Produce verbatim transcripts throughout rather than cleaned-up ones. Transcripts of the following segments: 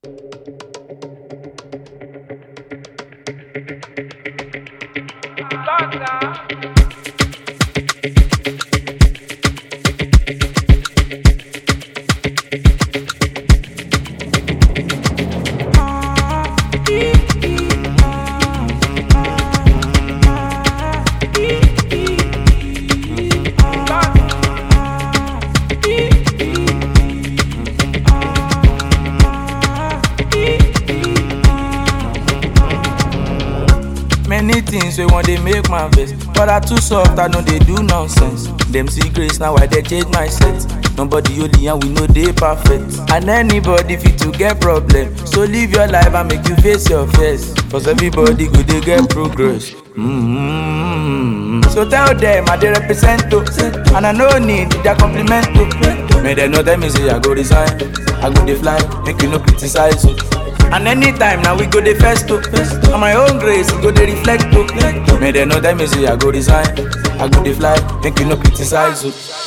Many things we want they make my face, but I too soft, I know they do nonsense. Them secrets now why they change my set. Nobody only and we know they perfect. And anybody fit to get problem. So live your life and make you face your fears. Cause everybody go they get progress. Mm-hmm. So tell them I they represent to, and I no need their compliment to. May they know them say I go resign, I go they fly, make you no criticize. And anytime now we go the first to, on my own grace we go the reflect to. May they know them say I go resign, I go the fly, make you no criticize.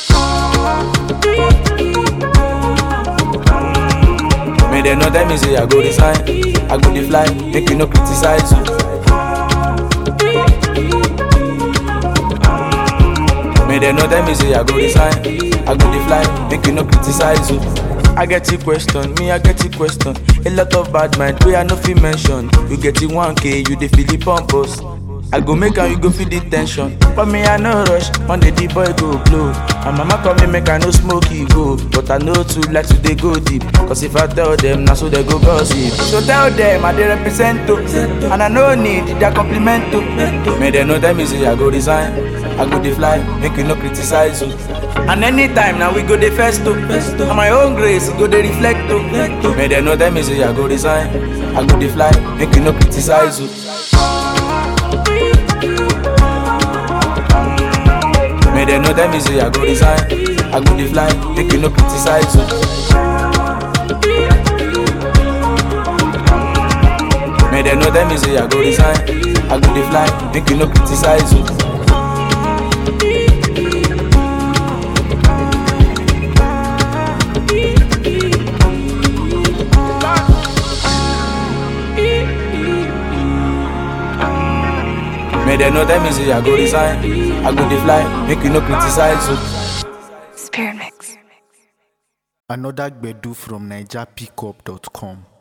May they know them say I go resign, I go the fly, make you no criticize. May they know them say I go resign, I go the fly, make you no criticize. I get you question, me I get you question. A lot of bad mind, we I no fit mention. You get it one K, you dey feel the pompous. I go make and you go feel the tension. But me I no rush, one day the boy go blow. And mama call me make I no smoke he go. But I know too like to they go deep. Cause if I tell them, now so they go gossip. So tell them I they represent to, and I no need their compliment to. May they know them say I go resign, I go the fly, make you no criticize you. And anytime now we go the first to, on my own grace go the reflect to. May they know them say I go resign, I go the fly, make you no criticize you. May they know them say I go resign, I go the fly, make you no criticize you. May they know them say I go resign, I go the fly, make you no criticize you. May they know them say I go resign, I go the fly, make you no criticize you. Spirit Mix. Another Gbedu from Niger Pickup dot com.